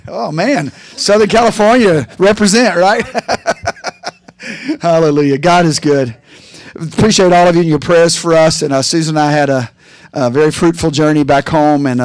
Oh, man. Southern California, represent, right? Hallelujah. God is good. Appreciate all of you and your prayers for us. And Susan and I had a very fruitful journey back home. And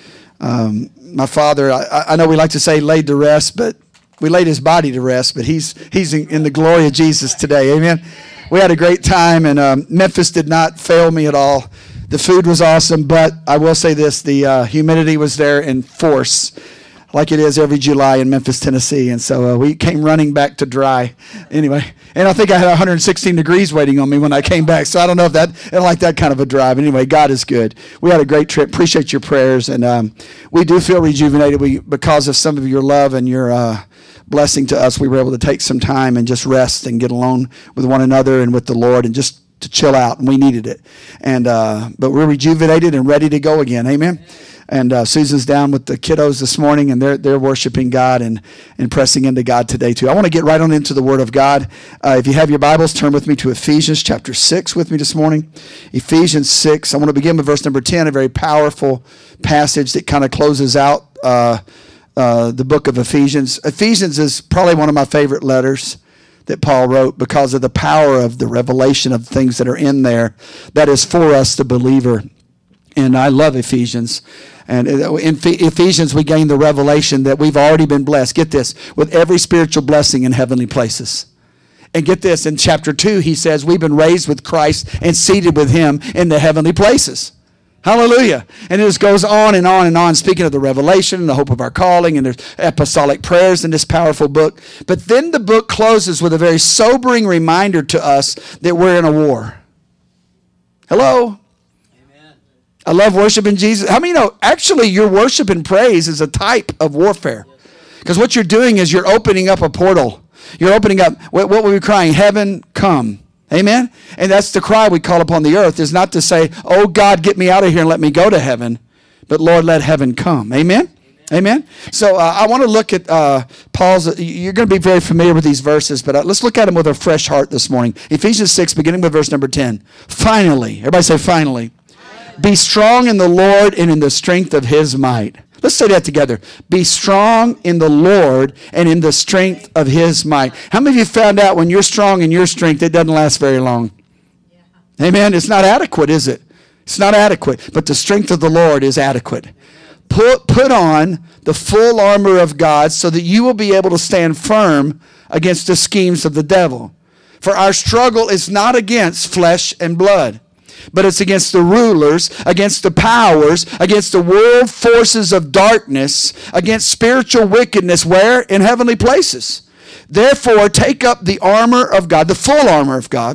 my father, I know we like to say laid to rest, but we laid his body to rest. But he's in the glory of Jesus today. Amen. We had a great time. And Memphis did not fail me at all. The food was awesome. But I will say this, the humidity was there in force, like it is every July in Memphis, Tennessee. And so we came running back to dry. Anyway, and I think I had 116 degrees waiting on me when I came back. So I don't know if I don't like that kind of a drive. Anyway, God is good. We had a great trip. Appreciate your prayers. And we do feel rejuvenated because of some of your love and your blessing to us. We were able to take some time and just rest and get alone with one another and with the Lord and just to chill out. And we needed it. And but we're rejuvenated and ready to go again. Amen. And Susan's down with the kiddos this morning, and they're worshiping God and pressing into God today too. I want to get right on into the Word of God. If you have your Bibles, turn with me to Ephesians chapter 6 with me this morning. Ephesians 6. I want to begin with verse number 10, a very powerful passage that kind of closes out the book of Ephesians. Ephesians is probably one of my favorite letters that Paul wrote because of the power of the revelation of things that are in there that is for us, the believer. And I love Ephesians. And in Ephesians, we gain the revelation that we've already been blessed. Get this, with every spiritual blessing in heavenly places. And get this, in chapter 2, he says we've been raised with Christ and seated with him in the heavenly places. Hallelujah. And it just goes on and on and on, speaking of the revelation and the hope of our calling, and there's apostolic prayers in this powerful book. But then the book closes with a very sobering reminder to us that we're in a war. Hello? I love worshiping Jesus. How many know, actually, your worship and praise is a type of warfare? Because what you're doing is you're opening up a portal. You're opening up, what were we crying? Heaven, come. Amen? And that's the cry we call upon the earth, is not to say, oh, God, get me out of here and let me go to heaven. But, Lord, let heaven come. Amen? Amen? So I want to look at Paul's, you're going to be very familiar with these verses, but let's look at them with a fresh heart this morning. Ephesians 6, beginning with verse number 10. Finally, everybody say finally. Be strong in the Lord and in the strength of his might. Let's say that together. Be strong in the Lord and in the strength of his might. How many of you found out when you're strong in your strength, it doesn't last very long? Yeah. Amen. It's not adequate, is it? It's not adequate. But the strength of the Lord is adequate. Put on the full armor of God so that you will be able to stand firm against the schemes of the devil. For our struggle is not against flesh and blood, but it's against the rulers, against the powers, against the world forces of darkness, against spiritual wickedness, where? In heavenly places. Therefore, take up the armor of God, the full armor of God,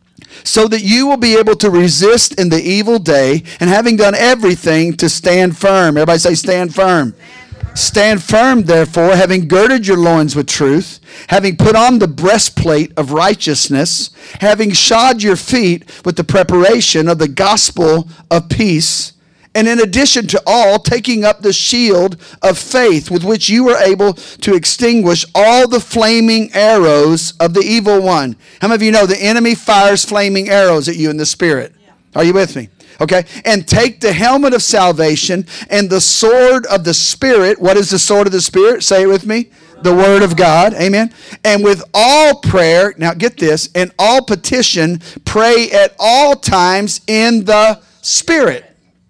so that you will be able to resist in the evil day, and having done everything, to stand firm. Everybody say, stand firm. Stand firm, therefore, having girded your loins with truth, having put on the breastplate of righteousness, having shod your feet with the preparation of the gospel of peace, and in addition to all, taking up the shield of faith, with which you are able to extinguish all the flaming arrows of the evil one. How many of you know the enemy fires flaming arrows at you in the spirit? Yeah. Are you with me? Okay, and take the helmet of salvation and the sword of the Spirit. What is the sword of the Spirit? Say it with me. The Word of God. Amen. And with all prayer, now get this, and all petition, pray at all times in the Spirit.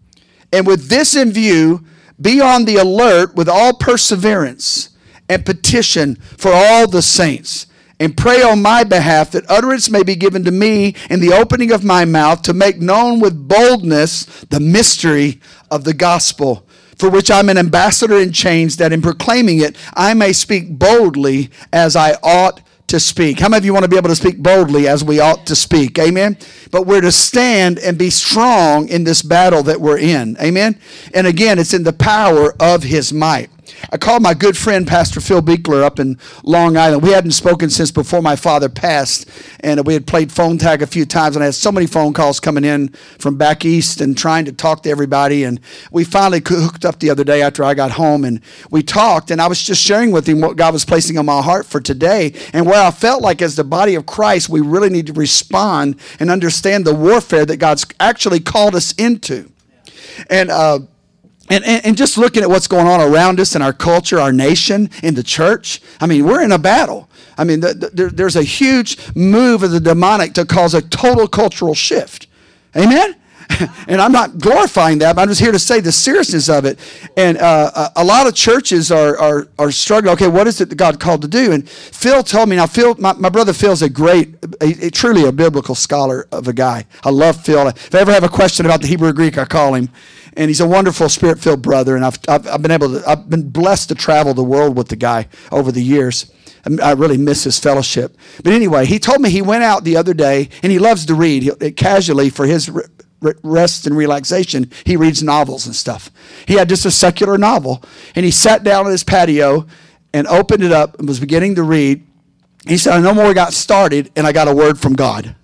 And with this in view, be on the alert with all perseverance and petition for all the saints. And pray on my behalf that utterance may be given to me in the opening of my mouth to make known with boldness the mystery of the gospel, for which I'm an ambassador in chains, that in proclaiming it I may speak boldly as I ought to speak. How many of you want to be able to speak boldly as we ought to speak? Amen? But we're to stand and be strong in this battle that we're in. Amen? And again, it's in the power of his might. I called my good friend, Pastor Phil Beekler, up in Long Island. We hadn't spoken since before my father passed, and we had played phone tag a few times, and I had so many phone calls coming in from back east and trying to talk to everybody, and we finally hooked up the other day after I got home, and we talked, and I was just sharing with him what God was placing on my heart for today, and where I felt like as the body of Christ, we really need to respond and understand the warfare that God's actually called us into. And And just looking at what's going on around us in our culture, our nation, in the church, I mean, we're in a battle. I mean, there's a huge move of the demonic to cause a total cultural shift. Amen? And I'm not glorifying that, but I'm just here to say the seriousness of it. And a lot of churches are struggling. Okay, what is it that God called to do? And Phil told me, now Phil, my brother Phil's truly a biblical scholar of a guy. I love Phil. If I ever have a question about the Hebrew or Greek, I call him. And he's a wonderful spirit-filled brother. And I've been blessed to travel the world with the guy over the years. I really miss his fellowship. But anyway, he told me he went out the other day, and he loves to read. Casually, for his rest and relaxation, he reads novels and stuff. He had just a secular novel, and he sat down on his patio and opened it up and was beginning to read. He said, I no more got started, and I got a word from God.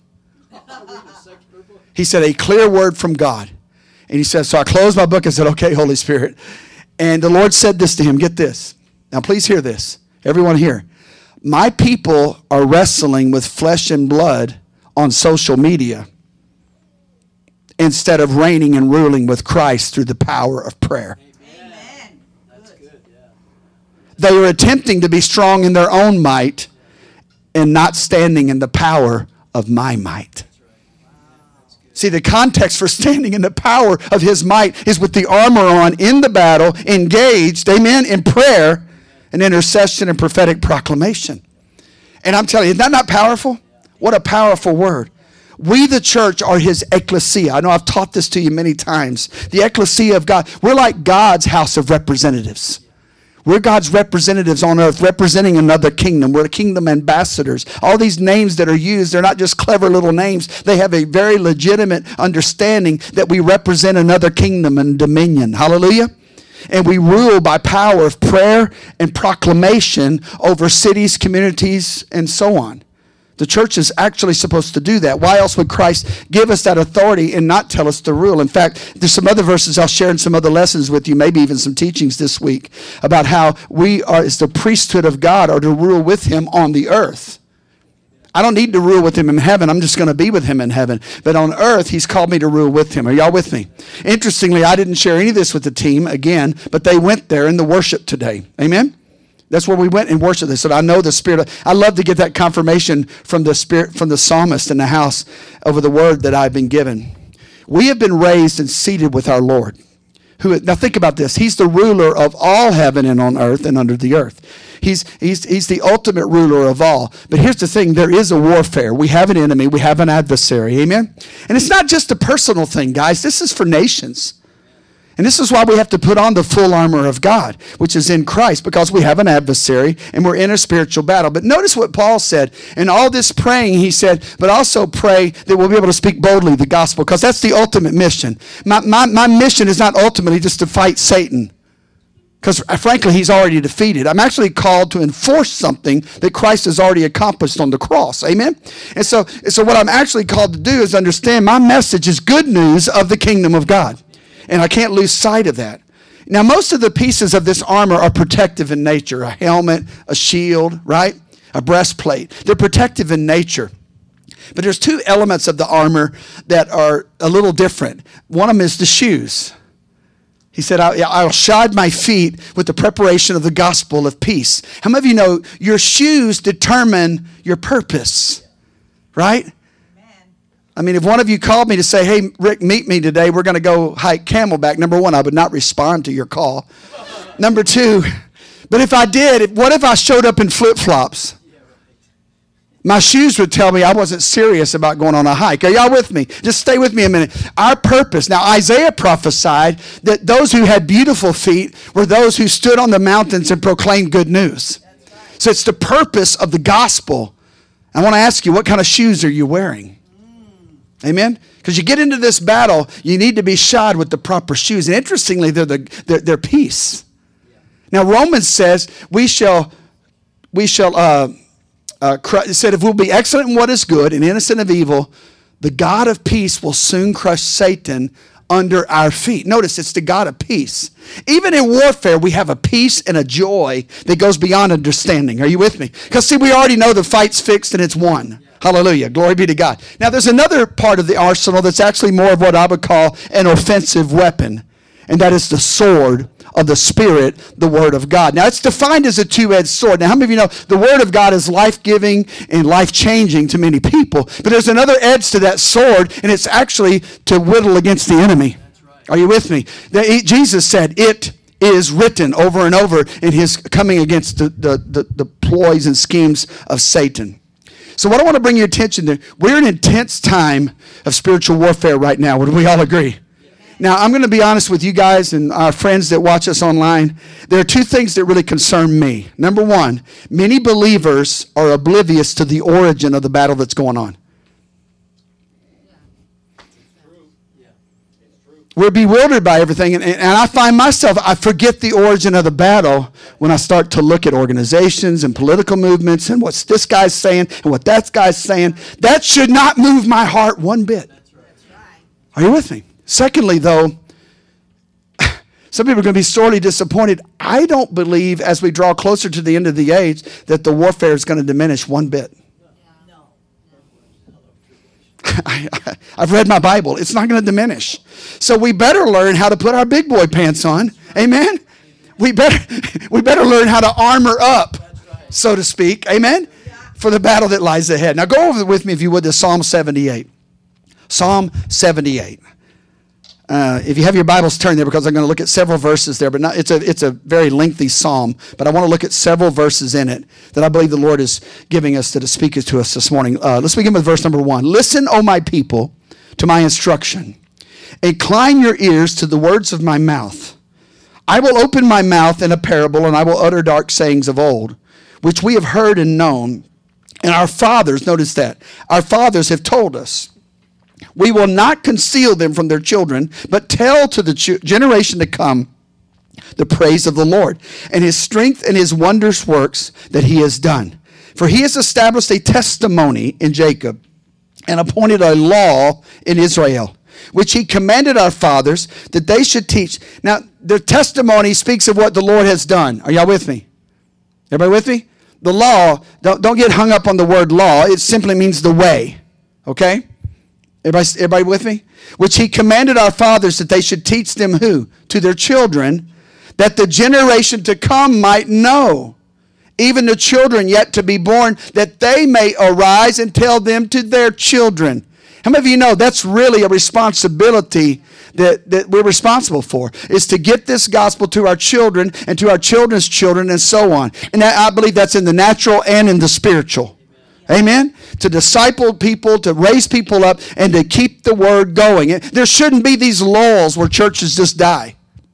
He said, a clear word from God. And he said, so I closed my book and said, okay, Holy Spirit. And the Lord said this to him. Get this. Now, please hear this. Everyone here. My people are wrestling with flesh and blood on social media instead of reigning and ruling with Christ through the power of prayer. Amen. That's good, yeah. They are attempting to be strong in their own might and not standing in the power of my might. See, the context for standing in the power of his might is with the armor on, in the battle, engaged, amen, in prayer and intercession and prophetic proclamation. And I'm telling you, isn't that not powerful? What a powerful word. We, the church, are his ecclesia. I know I've taught this to you many times. The ecclesia of God. We're like God's house of representatives. We're God's representatives on earth, representing another kingdom. We're kingdom ambassadors. All these names that are used, they're not just clever little names. They have a very legitimate understanding that we represent another kingdom and dominion. Hallelujah. And we rule by power of prayer and proclamation over cities, communities, and so on. The church is actually supposed to do that. Why else would Christ give us that authority and not tell us to rule? In fact, there's some other verses I'll share in some other lessons with you, maybe even some teachings this week, about how we are, as the priesthood of God, are to rule with him on the earth. I don't need to rule with him in heaven. I'm just going to be with him in heaven. But on earth, he's called me to rule with him. Are y'all with me? Interestingly, I didn't share any of this with the team, again, but they went there in the worship today. Amen? That's where we went and worshiped. They said, I know the Spirit. I love to get that confirmation from the Spirit, from the psalmist in the house over the word that I've been given. We have been raised and seated with our Lord. Now think about this. He's the ruler of all heaven and on earth and under the earth. He's the ultimate ruler of all. But here's the thing. There is a warfare. We have an enemy. We have an adversary. Amen? And it's not just a personal thing, guys. This is for nations. And this is why we have to put on the full armor of God, which is in Christ, because we have an adversary and we're in a spiritual battle. But notice what Paul said. In all this praying, he said, but also pray that we'll be able to speak boldly the gospel, because that's the ultimate mission. My mission is not ultimately just to fight Satan, because frankly, he's already defeated. I'm actually called to enforce something that Christ has already accomplished on the cross. Amen? And so what I'm actually called to do is understand my message is good news of the kingdom of God. And I can't lose sight of that. Now, most of the pieces of this armor are protective in nature. A helmet, a shield, right? A breastplate. They're protective in nature. But there's two elements of the armor that are a little different. One of them is the shoes. He said, I'll shod my feet with the preparation of the gospel of peace. How many of you know your shoes determine your purpose, right? I mean, if one of you called me to say, hey, Rick, meet me today. We're going to go hike Camelback. Number one, I would not respond to your call. Number two, but if I did, what if I showed up in flip-flops? My shoes would tell me I wasn't serious about going on a hike. Are y'all with me? Just stay with me a minute. Our purpose. Now, Isaiah prophesied that those who had beautiful feet were those who stood on the mountains and proclaimed good news. So it's the purpose of the gospel. I want to ask you, what kind of shoes are you wearing? Amen? Because you get into this battle, you need to be shod with the proper shoes. And interestingly, they're peace. Now, Romans says it said, if we'll be excellent in what is good and innocent of evil, the God of peace will soon crush Satan under our feet. Notice, it's the God of peace. Even in warfare, we have a peace and a joy that goes beyond understanding. Are you with me? Because see, we already know the fight's fixed and it's won. Hallelujah. Glory be to God. Now, there's another part of the arsenal that's actually more of what I would call an offensive weapon. And that is the sword of the Spirit, the Word of God. Now, it's defined as a two-edged sword. Now, how many of you know the Word of God is life-giving and life-changing to many people? But there's another edge to that sword, and it's actually to whittle against the enemy. That's right. Are you with me? Jesus said, "It is written," over and over in his coming against the ploys and schemes of Satan. So what I want to bring your attention to, we're in an intense time of spiritual warfare right now. Would we all agree? Now, I'm going to be honest with you guys and our friends that watch us online. There are two things that really concern me. Number one, many believers are oblivious to the origin of the battle that's going on. We're bewildered by everything, and I find myself, I forget the origin of the battle when I start to look at organizations and political movements and what this guy's saying and what that guy's saying. That should not move my heart one bit. That's right. Are you with me? Secondly, though, some people are going to be sorely disappointed. I don't believe, as we draw closer to the end of the age, that the warfare is going to diminish one bit. I've read my Bible. It's not going to diminish. So we better learn how to put our big boy pants on. Amen? We better learn how to armor up, so to speak. Amen? For the battle that lies ahead. Now go over with me, if you would, to Psalm 78. Psalm 78. If you have your Bibles, turn there, because I'm going to look at several verses there. But it's a very lengthy psalm. But I want to look at several verses in it that I believe the Lord is giving us to speak to us this morning. Let's begin with verse number 1. "Listen, O my people, to my instruction. Incline your ears to the words of my mouth. I will open my mouth in a parable, and I will utter dark sayings of old, which we have heard and known. And our fathers," notice that, "our fathers have told us. We will not conceal them from their children, but tell to the generation to come the praise of the Lord, and his strength and his wondrous works that he has done. For he has established a testimony in Jacob, and appointed a law in Israel, which he commanded our fathers that they should teach." Now, the testimony speaks of what the Lord has done. Are y'all with me? Everybody with me? The law, don't get hung up on the word law. It simply means the way. Okay? Everybody with me? "Which he commanded our fathers that they should teach them," who? "To their children, that the generation to come might know, even the children yet to be born, that they may arise and tell them to their children." How many of you know that's really a responsibility that we're responsible for, is to get this gospel to our children and to our children's children and so on. And I believe that's in the natural and in the spiritual. Amen? To disciple people, to raise people up, and to keep the word going. There shouldn't be these lulls where churches just die.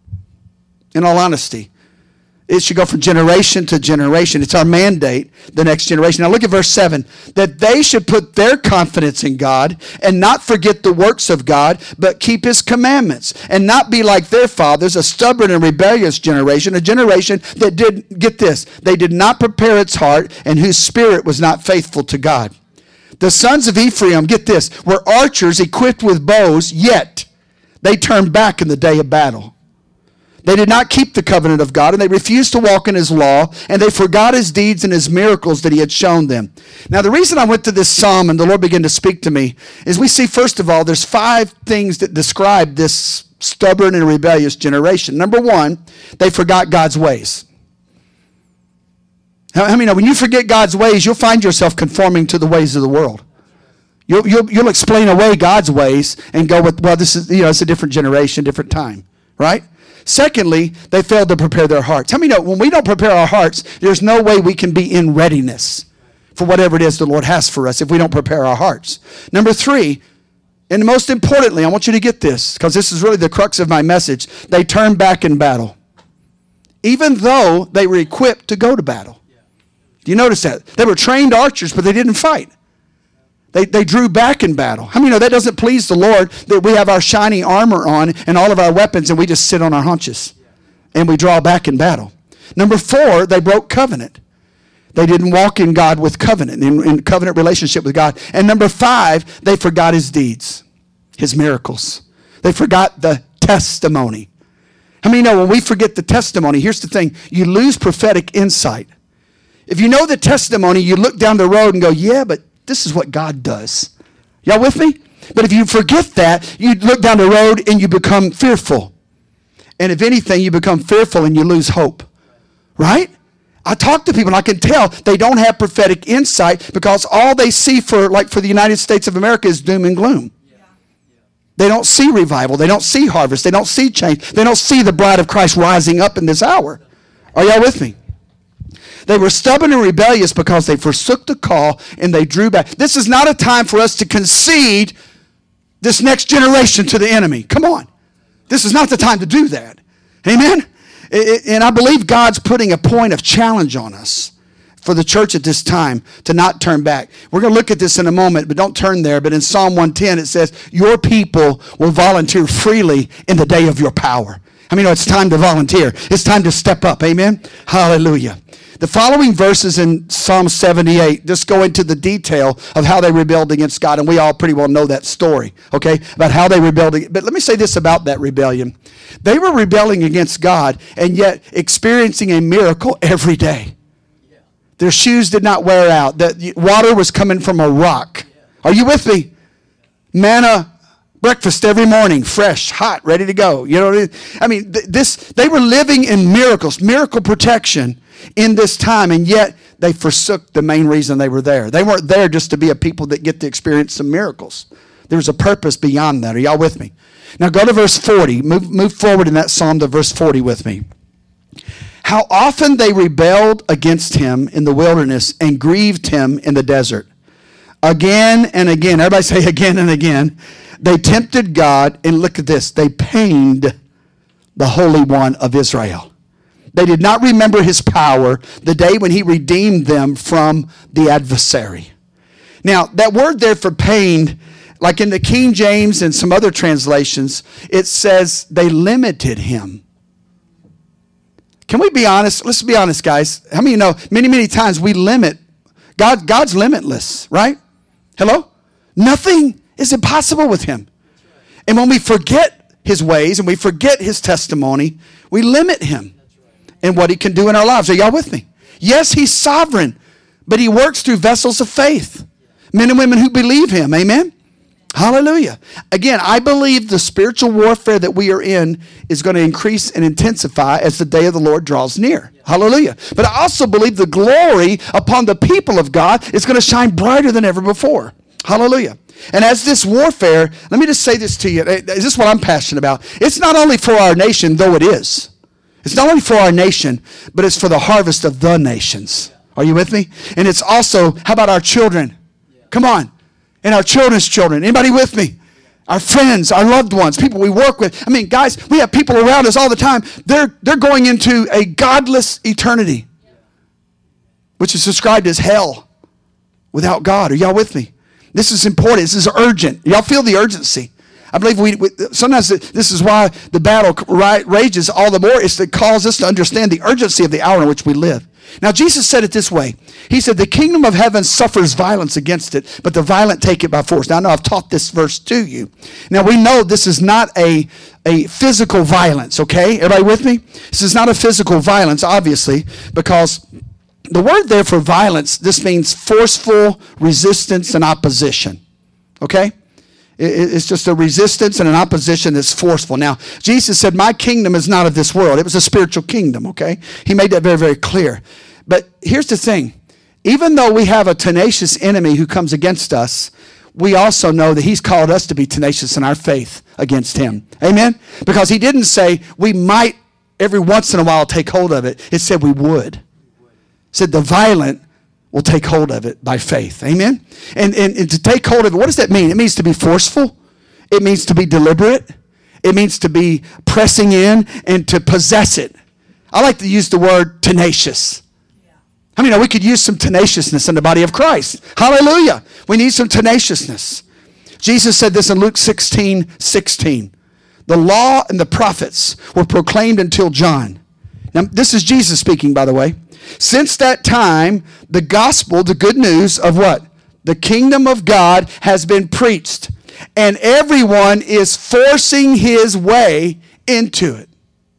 In all honesty. It should go from generation to generation. It's our mandate, the next generation. Now look at verse 7. "That they should put their confidence in God, and not forget the works of God, but keep his commandments, and not be like their fathers, a stubborn and rebellious generation, a generation that did," get this, "they did not prepare its heart, and whose spirit was not faithful to God. The sons of Ephraim," get this, "were archers equipped with bows, yet they turned back in the day of battle. They did not keep the covenant of God, and they refused to walk in his law, and they forgot his deeds and his miracles that he had shown them." Now, the reason I went to this psalm and the Lord began to speak to me is we see, first of all, there's 5 things that describe this stubborn and rebellious generation. Number 1, they forgot God's ways. How many know when you forget God's ways, you'll find yourself conforming to the ways of the world? You'll explain away God's ways and go with, well, this is, it's a different generation, different time, right? Secondly, they failed to prepare their hearts. How many know when we don't prepare our hearts, there's no way we can be in readiness for whatever it is the Lord has for us if we don't prepare our hearts. Number 3, and most importantly, I want you to get this, because this is really the crux of my message. They turned back in battle, even though they were equipped to go to battle. Do you notice that? They were trained archers, but they didn't fight. They drew back in battle. How many know that doesn't please the Lord, that we have our shiny armor on and all of our weapons and we just sit on our haunches and we draw back in battle? Number 4, they broke covenant. They didn't walk in God with covenant, in covenant relationship with God. And number 5, they forgot his deeds, his miracles. They forgot the testimony. How many know when we forget the testimony, here's the thing, you lose prophetic insight. If you know the testimony, you look down the road and go, yeah, but this is what God does. Y'all with me? But if you forget that, you look down the road and you become fearful. And if anything, you become fearful and you lose hope. Right? I talk to people and I can tell they don't have prophetic insight because all they see for the United States of America is doom and gloom. They don't see revival. They don't see harvest. They don't see change. They don't see the bride of Christ rising up in this hour. Are y'all with me? They were stubborn and rebellious because they forsook the call and they drew back. This is not a time for us to concede this next generation to the enemy. Come on. This is not the time to do that. Amen? And I believe God's putting a point of challenge on us for the church at this time to not turn back. We're going to look at this in a moment, but don't turn there. But in Psalm 110, it says, your people will volunteer freely in the day of your power. I mean, it's time to volunteer. It's time to step up. Amen? Hallelujah. The following verses in Psalm 78 just go into the detail of how they rebelled against God, and we all pretty well know that story, okay, about how they rebelled. But let me say this about that rebellion. They were rebelling against God and yet experiencing a miracle every day. Their shoes did not wear out. The water was coming from a rock. Are you with me? Manna breakfast every morning, fresh, hot, ready to go. You know, I mean, they were living in miracles, miracle protection in this time, and yet they forsook the main reason they were there. They weren't there just to be a people that get to experience some miracles. There was a purpose beyond that. Are y'all with me? Now go to verse 40. Move forward in that psalm to verse 40 with me. How often they rebelled against him in the wilderness and grieved him in the desert. Again and again. Everybody say again and again. They tempted God, and look at this. They pained the Holy One of Israel. They did not remember his power the day when he redeemed them from the adversary. Now, that word there for pained, like in the King James and some other translations, it says they limited him. Can we be honest? Let's be honest, guys. How many of you know many times we limit God? God's limitless, right? Hello? Nothing is impossible with him. And when we forget his ways and we forget his testimony, we limit him and what he can do in our lives. Are y'all with me? Yes, he's sovereign, but he works through vessels of faith. Men and women who believe him. Amen? Hallelujah. Again, I believe the spiritual warfare that we are in is going to increase and intensify as the day of the Lord draws near. Hallelujah. But I also believe the glory upon the people of God is going to shine brighter than ever before. Hallelujah. And as this warfare, let me just say this to you. Is this what I'm passionate about? It's not only for our nation, though it is. It's not only for our nation, but it's for the harvest of the nations. Are you with me? And it's also, how about our children? Come on. And our children's children. Anybody with me? Our friends, our loved ones, people we work with. I mean, guys, we have people around us all the time. They're going into a godless eternity, which is described as hell without God. Are y'all with me? This is important. This is urgent. Y'all feel the urgency. I believe we sometimes this is why the battle rages all the more. Is to cause us to understand the urgency of the hour in which we live. Now, Jesus said it this way. He said, the kingdom of heaven suffers violence against it, but the violent take it by force. Now, I know I've taught this verse to you. Now, we know this is not a physical violence, okay? Everybody with me? This is not a physical violence, obviously, because the word there for violence, this means forceful resistance and opposition, okay? It's just a resistance and an opposition that's forceful. Now, Jesus said, my kingdom is not of this world. It was a spiritual kingdom, okay? He made that very, very clear. But here's the thing. Even though we have a tenacious enemy who comes against us, we also know that he's called us to be tenacious in our faith against him. Amen? Because he didn't say we might every once in a while take hold of it. It said we would. It said the violent will take hold of it by faith. Amen? And to take hold of it, what does that mean? It means to be forceful. It means to be deliberate. It means to be pressing in and to possess it. I like to use the word tenacious. I mean, we could use some tenaciousness in the body of Christ. Hallelujah. We need some tenaciousness. Jesus said this in Luke 16:16. The law and the prophets were proclaimed until John. Now, this is Jesus speaking, by the way. Since that time, the gospel, the good news of what? The kingdom of God has been preached, and everyone is forcing his way into it.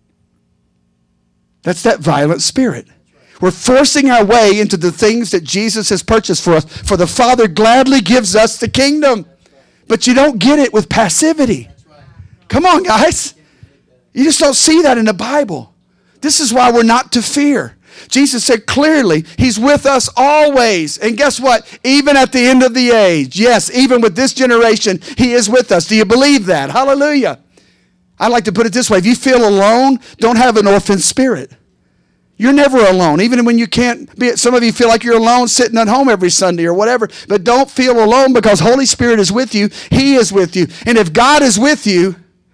That's that violent spirit. We're forcing our way into the things that Jesus has purchased for us. For the Father gladly gives us the kingdom. But you don't get it with passivity. Come on, guys. You just don't see that in the Bible. This is why we're not to fear. Jesus said clearly, he's with us always. And guess what? Even at the end of the age, yes, even with this generation, he is with us. Do you believe that? Hallelujah. I like to put it this way. If you feel alone, don't have an orphan spirit. You're never alone, even when you can't be. Some of you feel like you're alone sitting at home every Sunday or whatever. But don't feel alone because Holy Spirit is with you. He is with you. And if God is with you,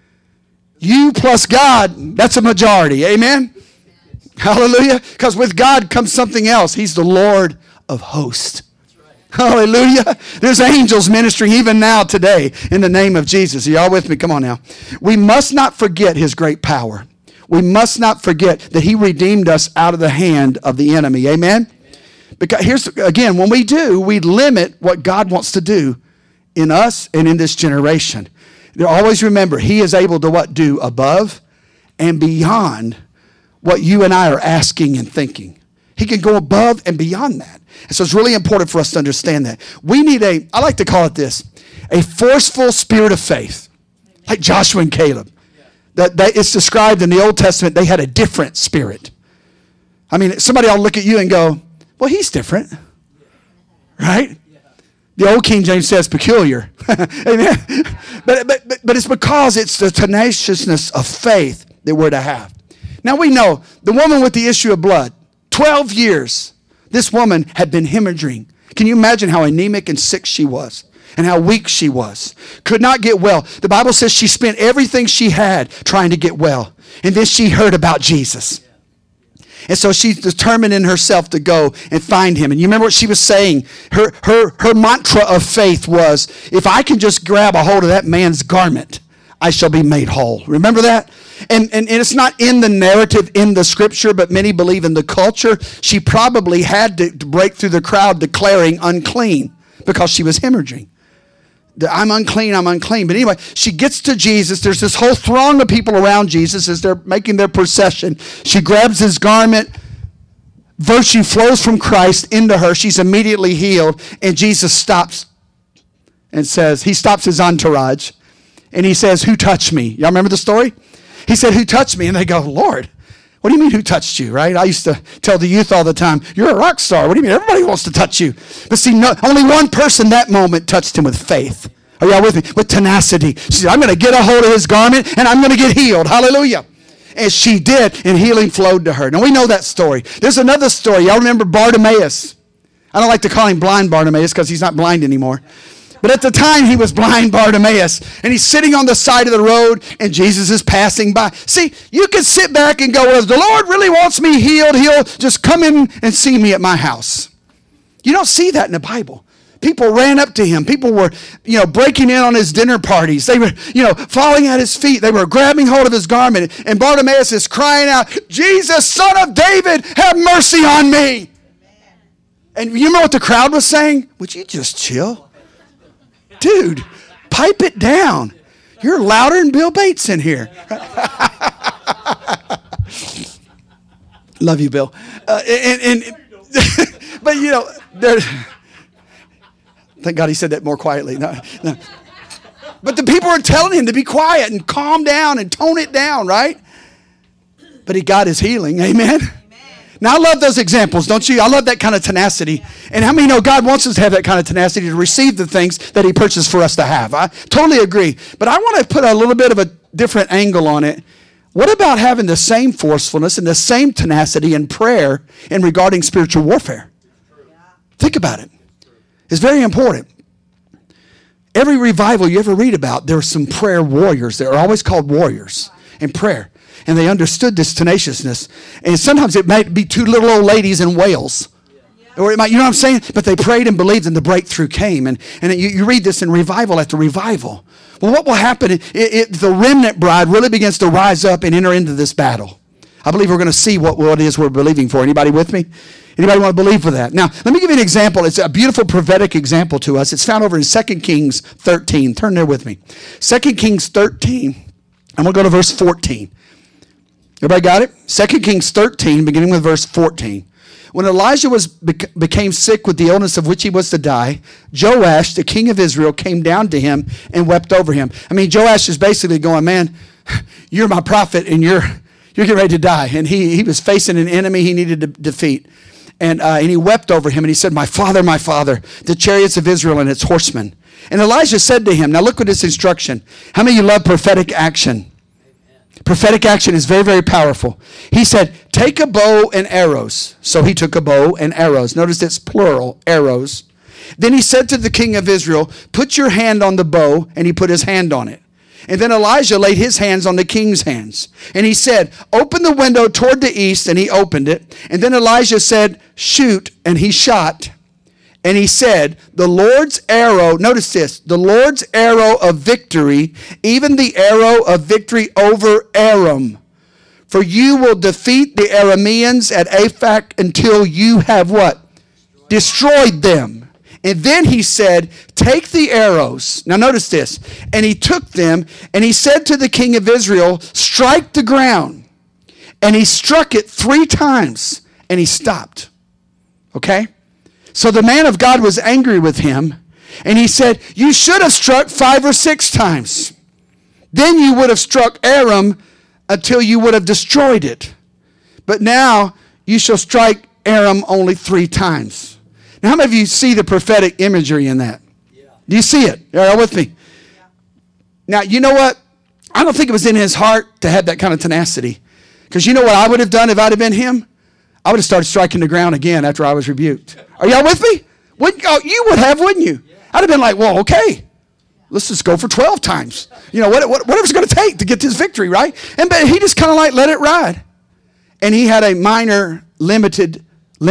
you plus God, that's a majority. Amen? Hallelujah. Because with God comes something else. He's the Lord of hosts. Hallelujah. There's angels ministering even now today in the name of Jesus. Are y'all with me? Come on now. We must not forget his great power. We must not forget that he redeemed us out of the hand of the enemy. Amen? Because here's, again, when we do, we limit what God wants to do in us and in this generation. Always remember, he is able to what? Do above and beyond what you and I are asking and thinking. He can go above and beyond that. And so it's really important for us to understand that. We need I like to call it this, a forceful spirit of faith, like Joshua and Caleb. That it's described in the Old Testament, they had a different spirit. I mean, somebody will look at you and go, well, he's different, right? The old King James says peculiar. Amen. But it's because it's the tenaciousness of faith that we're to have. Now we know the woman with the issue of blood, 12 years, this woman had been hemorrhaging. Can you imagine how anemic and sick she was and how weak she was? Could not get well. The Bible says she spent everything she had trying to get well. And then she heard about Jesus. And so she's determined in herself to go and find him. And you remember what she was saying? Her mantra of faith was, if I can just grab a hold of that man's garment, I shall be made whole. Remember that? And it's not in the narrative in the scripture, but many believe in the culture. She probably had to break through the crowd declaring unclean because she was hemorrhaging. I'm unclean, I'm unclean. But anyway, she gets to Jesus. There's this whole throng of people around Jesus as they're making their procession. She grabs his garment. Virtue flows from Christ into her. She's immediately healed. And Jesus stops and says, he stops his entourage. And he says, who touched me? Y'all remember the story? He said, who touched me? And they go, Lord, what do you mean who touched you, right? I used to tell the youth all the time, you're a rock star. What do you mean? Everybody wants to touch you. But see, only one person that moment touched him with faith. Are y'all with me? With tenacity. She said, I'm going to get a hold of his garment and I'm going to get healed. Hallelujah. And she did, and healing flowed to her. Now, we know that story. There's another story. Y'all remember Bartimaeus? I don't like to call him blind Bartimaeus because he's not blind anymore. But at the time, he was blind Bartimaeus. And he's sitting on the side of the road, and Jesus is passing by. See, you can sit back and go, well, if the Lord really wants me healed, he'll just come in and see me at my house. You don't see that in the Bible. People ran up to him. People were, breaking in on his dinner parties. They were, falling at his feet. They were grabbing hold of his garment. And Bartimaeus is crying out, Jesus, Son of David, have mercy on me. And you know what the crowd was saying? Would you just chill? Dude, pipe it down. You're louder than Bill Bates in here. Love you, Bill. But thank God he said that more quietly. No. But the people were telling him to be quiet and calm down and tone it down, right? But he got his healing. Amen. Now, I love those examples, don't you? I love that kind of tenacity. And how many know God wants us to have that kind of tenacity to receive the things that he purchased for us to have? I totally agree. But I want to put a little bit of a different angle on it. What about having the same forcefulness and the same tenacity in prayer in regarding spiritual warfare? Think about it. It's very important. Every revival you ever read about, there are some prayer warriors. They're always called warriors in prayer. And they understood this tenaciousness. And sometimes it might be two little old ladies in Wales. Or it might, you know what I'm saying? But they prayed and believed and the breakthrough came. And you read this in revival after revival. Well, what will happen if the remnant bride really begins to rise up and enter into this battle? I believe we're going to see what it is we're believing for. Anybody with me? Anybody want to believe for that? Now, let me give you an example. It's a beautiful prophetic example to us. It's found over in 2 Kings 13. Turn there with me. 2 Kings 13. I'm going to go to verse 14. Everybody got it? 2 Kings 13, beginning with verse 14. When Elijah became sick with the illness of which he was to die, Joash, the king of Israel, came down to him and wept over him. I mean, Joash is basically going, man, you're my prophet and you're getting ready to die. And he was facing an enemy he needed to defeat. And he wept over him and he said, my father, the chariots of Israel and its horsemen. And Elijah said to him, now look at this instruction. How many of you love prophetic action? Prophetic action is very, very powerful. He said, take a bow and arrows. So he took a bow and arrows. Notice it's plural, arrows. Then he said to the king of Israel, put your hand on the bow, and he put his hand on it. And then Elijah laid his hands on the king's hands. And he said, open the window toward the east, and he opened it. And then Elijah said, shoot, and he shot. And he said, the Lord's arrow, notice this, the Lord's arrow of victory, even the arrow of victory over Aram. For you will defeat the Arameans at Aphek until you have what? Destroyed them. And then he said, take the arrows. Now notice this. And he took them, and he said to the king of Israel, strike the ground. And he struck it 3 times, and he stopped. Okay? So the man of God was angry with him, and he said, you should have struck 5 or 6 times. Then you would have struck Aram until you would have destroyed it. But now you shall strike Aram only 3 times. Now, how many of you see the prophetic imagery in that? Yeah. Do you see it? Are you with me? Yeah. Now, you know what? I don't think it was in his heart to have that kind of tenacity. Because you know what I would have done if I'd have been him? I would have started striking the ground again after I was rebuked. Are y'all with me? You would have, wouldn't you? Yeah. I'd have been like, well, okay. Let's just go for 12 times. You know, whatever it's going to take to get this victory, right? But he just kind of like let it ride. And he had a minor, limited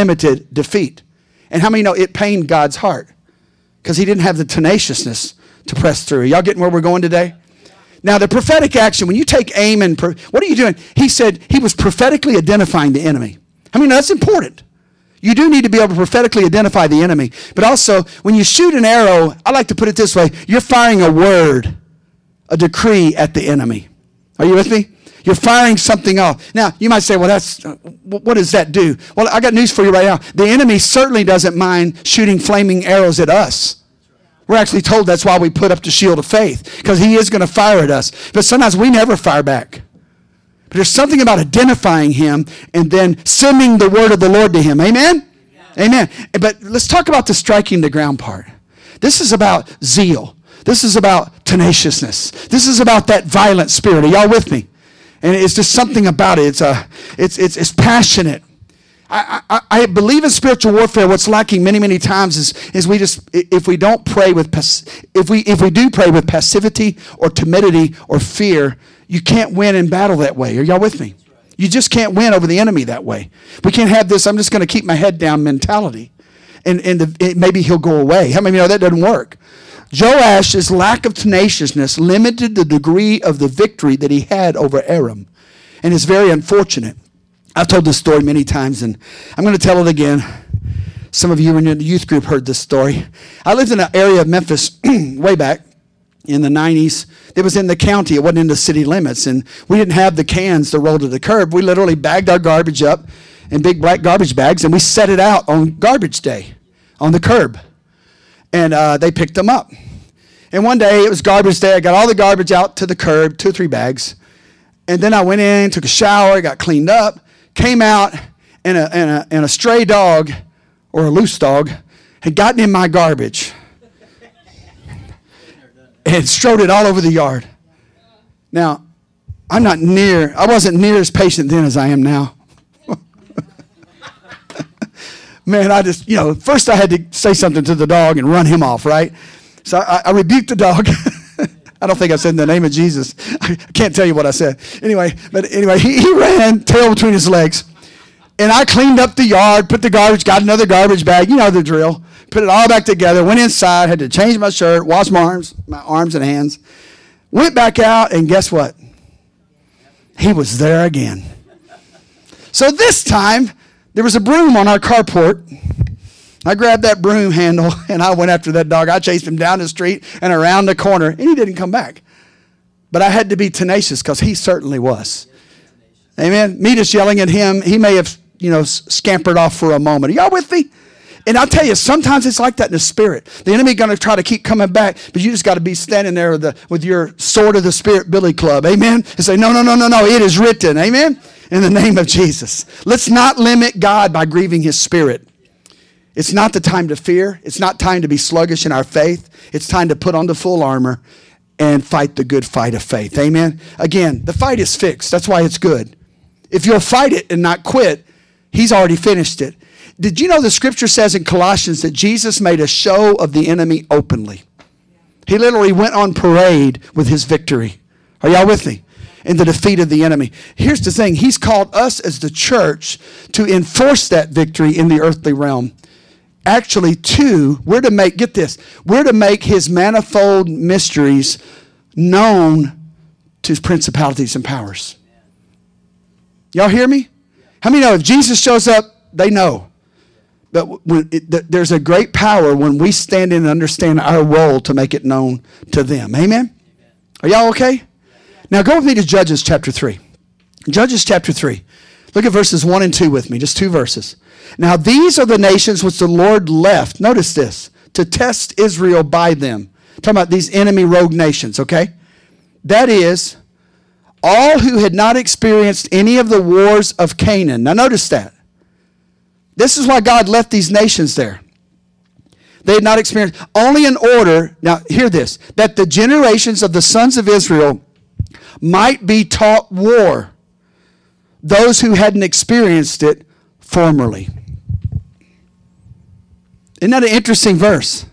defeat. And how many know it pained God's heart? Because he didn't have the tenaciousness to press through. Y'all getting where we're going today? Now, the prophetic action, when you take aim and... what are you doing? He said he was prophetically identifying the enemy. I mean, that's important. You do need to be able to prophetically identify the enemy. But also, when you shoot an arrow, I like to put it this way. You're firing a word, a decree at the enemy. Are you with me? You're firing something off. Now, you might say, well, what does that do? Well, I got news for you right now. The enemy certainly doesn't mind shooting flaming arrows at us. We're actually told that's why we put up the shield of faith, because he is going to fire at us. But sometimes we never fire back. But there's something about identifying him and then sending the word of the Lord to him. Amen? Yeah. Amen. But let's talk about the striking the ground part. This is about zeal. This is about tenaciousness. This is about that violent spirit. Are y'all with me? And it's just something about it. It's passionate. I believe in spiritual warfare. What's lacking many, many times is we just, if we do pray with passivity or timidity or fear, you can't win in battle that way. Are y'all with me? You just can't win over the enemy that way. We can't have this, I'm just going to keep my head down mentality. And maybe he'll go away. How many of you know that doesn't work? Joash's lack of tenaciousness limited the degree of the victory that he had over Aram. And it's very unfortunate. I've told this story many times, and I'm going to tell it again. Some of you in the youth group heard this story. I lived in an area of Memphis way back in the 90s. It was in the county. It wasn't in the city limits. And we didn't have the cans to roll to the curb. We literally bagged our garbage up in big black garbage bags, and we set it out on garbage day on the curb. And they picked them up. And one day, it was garbage day. I got all the garbage out to the curb, 2 or 3 bags. And then I went in, took a shower, got cleaned up, came out, and a stray dog, or a loose dog, had gotten in my garbage and strode it all over the yard. Now, I wasn't near as patient then as I am now. Man, I just, first I had to say something to the dog and run him off, right? So I rebuked the dog. I don't think I said in the name of Jesus. I can't tell you what I said. Anyway, he ran, tail between his legs. And I cleaned up the yard, put the garbage, got another garbage bag. You know the drill. Put it all back together, went inside, had to change my shirt, wash my arms and hands. Went back out, and guess what? He was there again. So this time, there was a broom on our carport. I grabbed that broom handle, and I went after that dog. I chased him down the street and around the corner, and he didn't come back. But I had to be tenacious because he certainly was. Amen? Me just yelling at him, he may have, scampered off for a moment. Are y'all with me? And I'll tell you, sometimes it's like that in the spirit. The enemy going to try to keep coming back, but you just got to be standing there with your sword of the Spirit billy club. Amen? And say, no, no, no, no, no. It is written. Amen? In the name of Jesus. Let's not limit God by grieving his Spirit. It's not the time to fear. It's not time to be sluggish in our faith. It's time to put on the full armor and fight the good fight of faith. Amen? Again, the fight is fixed. That's why it's good. If you'll fight it and not quit, he's already finished it. Did you know the scripture says in Colossians that Jesus made a show of the enemy openly? He literally went on parade with his victory. Are y'all with me? In the defeat of the enemy. Here's the thing. He's called us as the church to enforce that victory in the earthly realm. Actually, we're to make his manifold mysteries known to principalities and powers. Y'all hear me? How many know if Jesus shows up, they know? But there's a great power when we stand in and understand our role to make it known to them. Amen? Are y'all okay? Now go with me to Judges chapter 3. Judges chapter 3. Look at verses 1 and 2 with me, just 2 verses. Now these are the nations which the Lord left, notice this, to test Israel by them. Talking about these enemy rogue nations, okay? That is, all who had not experienced any of the wars of Canaan. Now notice that. This is why God left these nations there. They had not experienced, only in order, now hear this, that the generations of the sons of Israel might be taught war, those who hadn't experienced it formerly. Isn't that an interesting verse?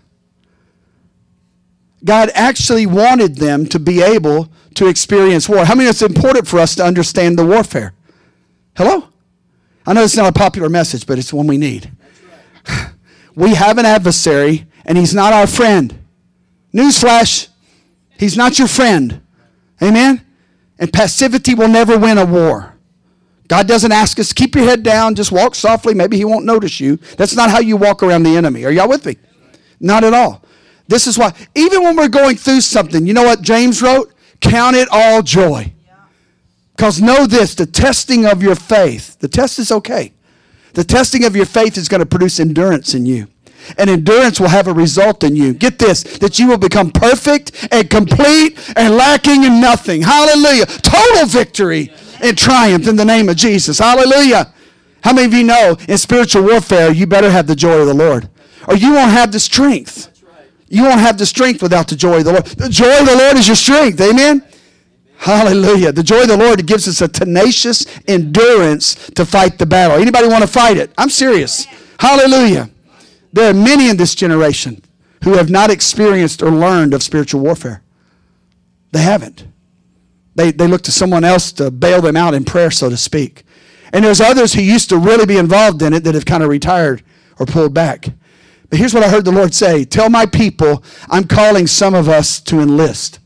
God actually wanted them to be able to experience war. How many it's important for us to understand the warfare? Hello? I know it's not a popular message, but it's one we need. Right. We have an adversary, and he's not our friend. Newsflash, he's not your friend. Amen? And passivity will never win a war. God doesn't ask us to keep your head down, just walk softly, maybe he won't notice you. That's not how you walk around the enemy. Are y'all with me? Not at all. This is why, even when we're going through something, you know what James wrote? Count it all joy. Because know this, the testing of your faith, the test is okay. The testing of your faith is going to produce endurance in you. And endurance will have a result in you. Get this, that you will become perfect and complete and lacking in nothing. Hallelujah. Total victory and triumph in the name of Jesus. Hallelujah. How many of you know in spiritual warfare, you better have the joy of the Lord, or you won't have the strength. You won't have the strength without the joy of the Lord. The joy of the Lord is your strength. Amen? Hallelujah. The joy of the Lord gives us a tenacious endurance to fight the battle. Anybody want to fight it? I'm serious. Hallelujah. There are many in this generation who have not experienced or learned of spiritual warfare. They haven't. They look to someone else to bail them out in prayer, so to speak. And there's others who used to really be involved in it that have kind of retired or pulled back. But here's what I heard the Lord say. Tell my people, I'm calling some of us to enlist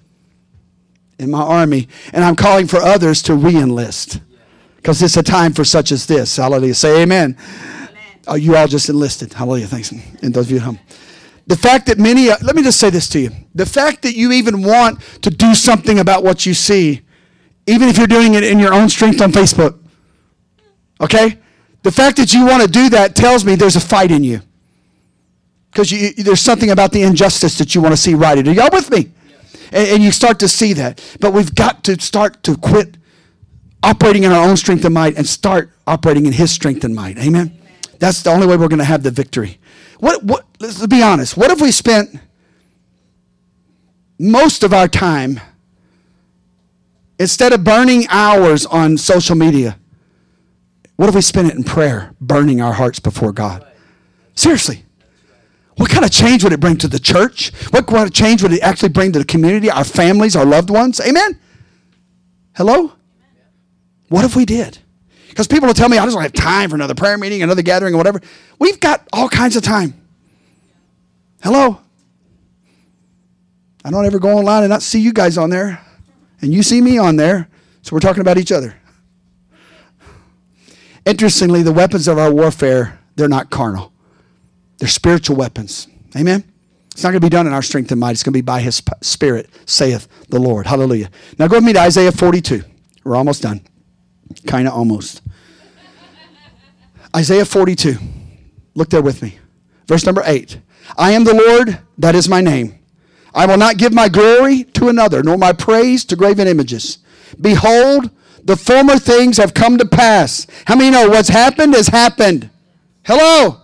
in my army, and I'm calling for others to re-enlist, because it's a time for such as this. Hallelujah. Say amen. Oh, you all just enlisted. Hallelujah. Thanks. And those of you at home. The fact that many, let me just say this to you. The fact that you even want to do something about what you see, even if you're doing it in your own strength on Facebook, okay? The fact that you want to do that tells me there's a fight in you. Because there's something about the injustice that you want to see righted. Are y'all with me? And you start to see that. But we've got to start to quit operating in our own strength and might and start operating in his strength and might. Amen? That's the only way we're going to have the victory. Let's be honest. What if we spent most of our time, instead of burning hours on social media, what if we spent it in prayer, burning our hearts before God? Seriously. What kind of change would it bring to the church? What kind of change would it actually bring to the community, our families, our loved ones? Amen? Hello? What if we did? Because people will tell me, I just don't have time for another prayer meeting, another gathering, or whatever. We've got all kinds of time. Hello? I don't ever go online and not see you guys on there. And you see me on there. So we're talking about each other. Interestingly, the weapons of our warfare, they're not carnal. They're spiritual weapons. Amen? It's not going to be done in our strength and might. It's going to be by his Spirit, saith the Lord. Hallelujah. Now go with me to Isaiah 42. We're almost done. Kind of almost. Isaiah 42. Look there with me. Verse number 8. I am the Lord, that is my name. I will not give my glory to another, nor my praise to graven images. Behold, the former things have come to pass. How many know what's happened has happened? Hello?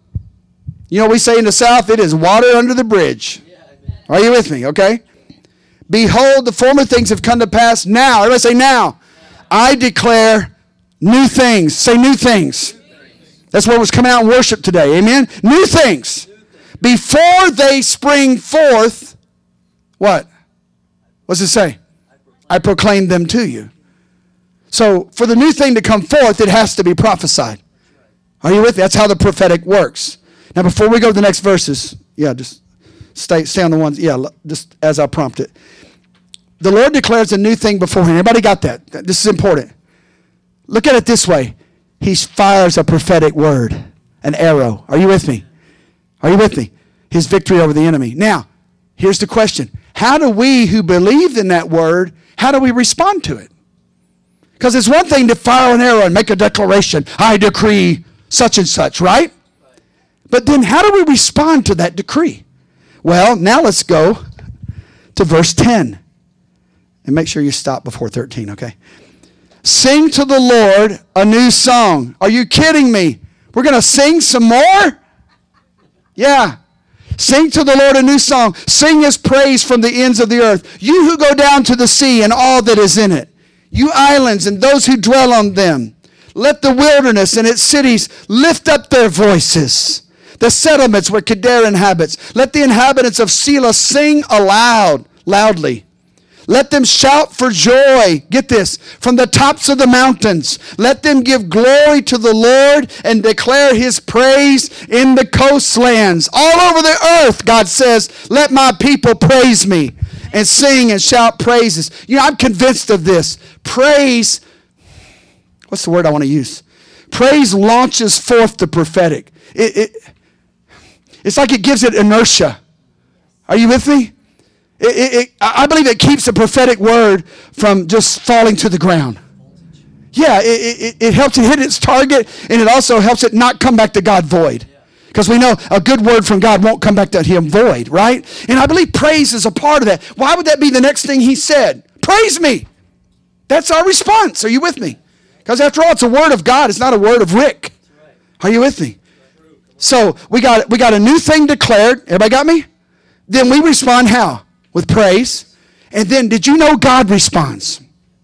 You know, we say in the South, it is water under the bridge. Are you with me? Okay. Behold, the former things have come to pass. Now, everybody say now. I declare new things. Say new things. That's what was coming out in worship today. Amen? New things. Before they spring forth, what? What's it say? I proclaim them to you. So, for the new thing to come forth, it has to be prophesied. Are you with me? That's how the prophetic works. Now, before we go to the next verses, just stay on the ones, just as I prompted. The Lord declares a new thing beforehand. Everybody got that? This is important. Look at it this way. He fires a prophetic word, an arrow. Are you with me? Are you with me? His victory over the enemy. Now, here's the question. How do we who believed in that word, how do we respond to it? Because it's one thing to fire an arrow and make a declaration. I decree such and such, right? But then how do we respond to that decree? Well, now let's go to verse 10. And make sure you stop before 13, okay? Sing to the Lord a new song. Are you kidding me? We're going to sing some more? Yeah. Sing to the Lord a new song. Sing his praise from the ends of the earth. You who go down to the sea and all that is in it. You islands and those who dwell on them. Let the wilderness and its cities lift up their voices. The settlements where Kedar inhabits. Let the inhabitants of Selah sing loudly. Let them shout for joy. Get this. From the tops of the mountains. Let them give glory to the Lord and declare his praise in the coastlands. All over the earth, God says, let my people praise me and sing and shout praises. You know, I'm convinced of this. Praise, what's the word I want to use? Praise launches forth the prophetic. It's like it gives it inertia. Are you with me? I believe it keeps the prophetic word from just falling to the ground. Yeah, it helps it hit its target, and it also helps it not come back to God void. Because we know a good word from God won't come back to him void, right? And I believe praise is a part of that. Why would that be the next thing he said? Praise me. That's our response. Are you with me? Because after all, it's a word of God. It's not a word of Rick. Are you with me? So we got a new thing declared. Everybody got me? Then we respond how? With praise. And then did you know God responds?